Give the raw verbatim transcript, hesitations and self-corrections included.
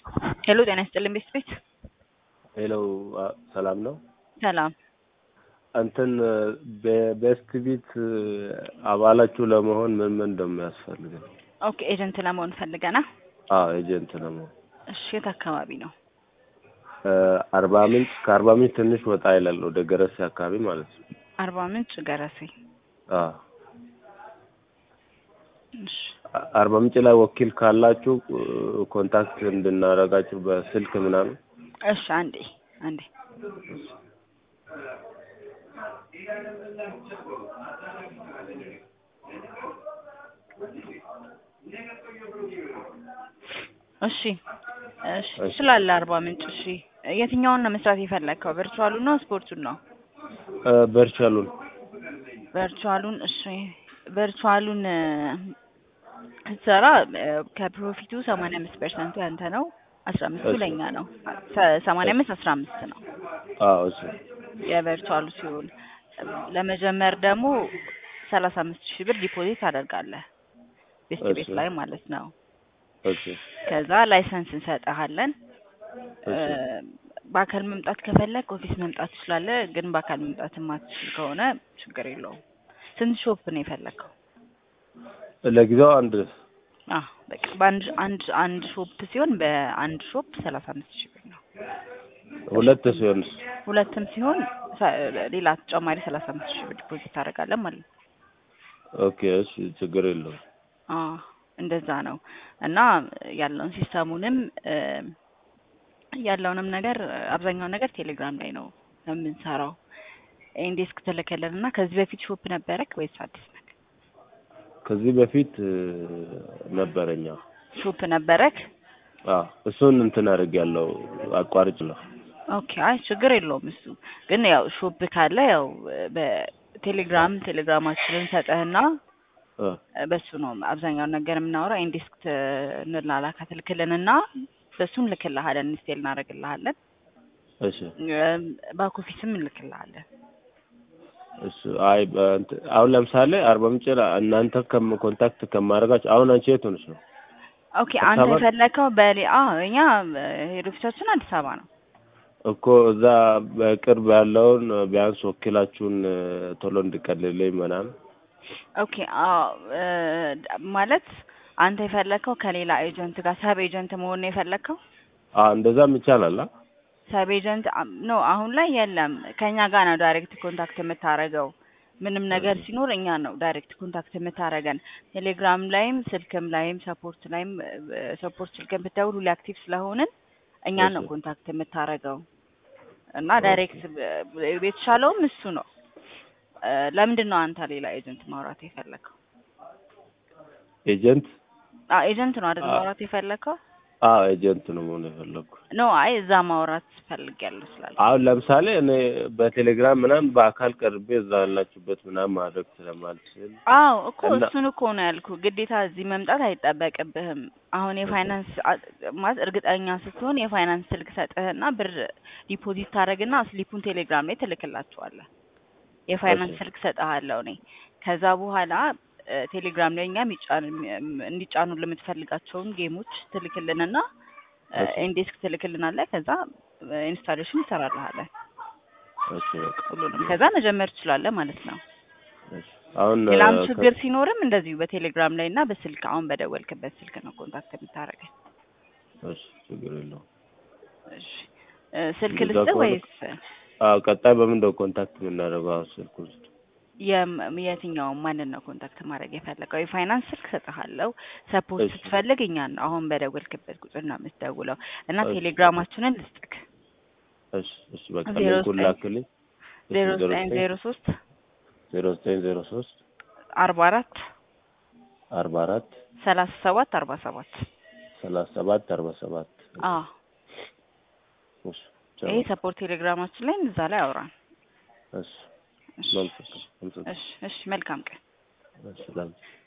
ሄሎ ጤና ይስጥልኝ ቤት ሄሎ ሰላም ነው። ሰላም አንተን በቤስት ቢት አባላችሁ ለመሆን ምን ምን እንደሚያስፈልገው? ኦኬ ኤጀንት ለመሆን ፈልገና? አዎ ኤጀንት ለመሆን። እሺ የት አካባቢ ነው? አርባ ምንጭ ከአርባ ምንጭ ትንሽ ወጣ ይላል ወደ ገረሴ አካባቢ ማለት ነው። አርባ ምንጭ ገረሴ። አዎ እሺ አርባ ምንጭ ላይ ወኪል ካላችሁ ኮንታክት እንድናረጋችሁ በስልክ ምናምን። እሺ አንዴ አንዴ እሺ እሺ ስላለ አርባ ምንጭ እሺ የትኛውን ነው መስራት የፈለከው? ቨርቹዋሉን ነው ስፖርቱን ነው? ቨርቹዋሉን ቨርቹዋሉን እሺ ቨርቹዋሉን ሰራ ከፕሮፊቱ ሰማንያ አምስት ፐርሰንት ያንተ ነው አስራ አምስት ለኛ ነው ሰማንያ አምስት አስራ አምስት ነው። አዎ እሺ የቨርቹዋሉ ሲሆን ለመጀመር ደግሞ ሰላሳ አምስት ሺህ ብር ዲፖዚት አደርጋለህ ቤስት ቤት ላይ ማለት ነው። ኦኬ ከዛ ላይሰንስ እንሰጥሃለን። በአካል መምጣት ከፈለክ ኦፊስ መምጣት ትችላለህ፣ ግን በአካል መምጣት የማትችል ከሆነ ችግር የለውም። ስንት ሾፕ ነው የፈለከው? ለጊዜው አንድ አዎ በቃ በአንድ አንድ አንድ ሾፕ ሲሆን በአንድ ሾፕ ሰላሳ አምስት ሺህ ብር ነው። ሁለት ሲሆን ሁለትም ሲሆን ሌላ ተጨማሪ ሰላሳ አምስት ሺህ ብር ዲፖዚት ታደርጋለህ ማለት ነው። ኦኬ እሺ ችግር የለውም። አዎ እንደዛ ነው። እና ያለውን ሲስተሙንም ያለውንም ነገር አብዛኛው ነገር ቴሌግራም ላይ ነው የምንሰራው። ኢንዴስክ ተለከለና ከዚህ በፊት ሾፕ ነበረክ ወይስ አዲስ ነገር? ከዚህ በፊት ነበረኛ ሾፕ ነበረክ? አዎ እሱን እንትን አድርጌያለሁ አቋርጭ ነው። ኦኬ አይ ችግር የለውም። እሱ ግን ያው ሾፕ ካለ ያው በቴሌግራም ቴሌግራማችንን ሰጠህና በሱ ነው አብዛኛው ነገር የምናወራው። ኢንዴስክ እንላላካ ትልክልንና በሱን ልክልሃለን ኢንስቴል እናደርግልሃለን። እሺ ባክ ኦፊስም እንልክልሃለን። እሺ አይ አሁን ለምሳሌ አርባ ምንጭ እናንተ ከም ኮንታክት ከማረጋችሁ አሁን አንቺ የት ሆነሽ ነው? ኦኬ አንተ የፈለከው በሌ አዎ እኛ ሄድ ኦፊሳችን አዲስ አበባ ነው እኮ እዛ በቅርብ ያለውን ቢያንስ ወኪላችሁን ቶሎ እንድቀልልኝ ምናምን። ኦኬ አዎ ማለት አንተ የፈለከው ከሌላ ኤጀንት ጋር ሰብ ኤጀንት መሆን ነው የፈለከው? አዎ እንደዛም ይቻላል። ሰብ ኤጀንት ነው አሁን ላይ የለም። ከኛ ጋር ነው ዳይሬክት ኮንታክት የምታረገው። ምንም ነገር ሲኖር እኛ ነው ዳይሬክት ኮንታክት የምታረገን። ቴሌግራም ላይም ስልክም ላይም ሰፖርት ላይም ሰፖርት ስልክም ብትደውል ሁሉ አክቲቭ ስለሆንን እኛ ነው ኮንታክት የምታረገው። እና ዳይሬክት የተሻለውም እሱ ነው። ለምንድን ነው አንተ ሌላ ኤጀንት ማውራት የፈለከው? ኤጀንት አዎ ኤጀንት ነው አይደል ማውራት የፈለከው? አዎ ኤጀንት ነው ማለት የፈለኩ ነው። አይ እዛ ማውራት ፈልጌያለሁ ስላልኩ። አሁን ለምሳሌ እኔ በቴሌግራም ምናምን በአካል ቀርቤ እዛ ያላችሁበት ምናምን ማድረግ ስለማልችል አዎ እኮ እሱን እኮ ነው ያልኩህ። ግዴታ እዚህ መምጣት አይጠበቅብህም። አሁን የፋይናንስ ማለት እርግጠኛ ስትሆን የፋይናንስ ስልክ ሰጥህና ብር ዲፖዚት ታደርግና ስሊፑን ቴሌግራም ላይ ትልክላችኋለህ። የፋይናንስ ስልክ ሰጥሃለሁ እኔ። ከዛ በኋላ ቴሌግራም ላይ እኛም ይጫን እንዲጫኑ ለምትፈልጋቸውን ጌሞች ትልክልንና ኢንዴስክ ትልክልናለህ። ከዛ ኢንስታሌሽን ይሰራልሃል። እሺ ሁሉንም ከዛ መጀመር ትችላለህ ማለት ነው። እሺ አሁን ሌላም ችግር ሲኖርም እንደዚሁ በቴሌግራም ላይና በስልክ አሁን በደወልክበት ስልክ ነው ኮንታክት የምታረገኝ። እሺ ችግር የለውም። እሺ ስልክ ልስጥህ ወይስ? አዎ ቀጣይ በምን ነው ኮንታክት የምናደርገው? ስልኩ የትኛው ማንን ነው ኮንታክት ማድረግ የፈለከው? የፋይናንስ ስልክ ሰጥሃለሁ። ሰፖርት ስትፈልግ እኛን አሁን በደወልክበት ቁጥር ነው የምትደውለው። እና ቴሌግራማችንን ልስጥክ። እሺ እሺ በቃ ልኩን ላክልኝ። ዜሮ ዘጠኝ ዜሮ ሶስት ዜሮ ዘጠኝ ዜሮ ሶስት አርባ አራት አርባ አራት ሰላሳ ሰባት አርባ ሰባት ሰላሳ ሰባት አርባ ሰባት አዎ እሺ ይሄ ሰፖርት ቴሌግራማችን ላይ እዛ ላይ አውራን። እሺ እሺ እሺ መልካም ቀን። እሺ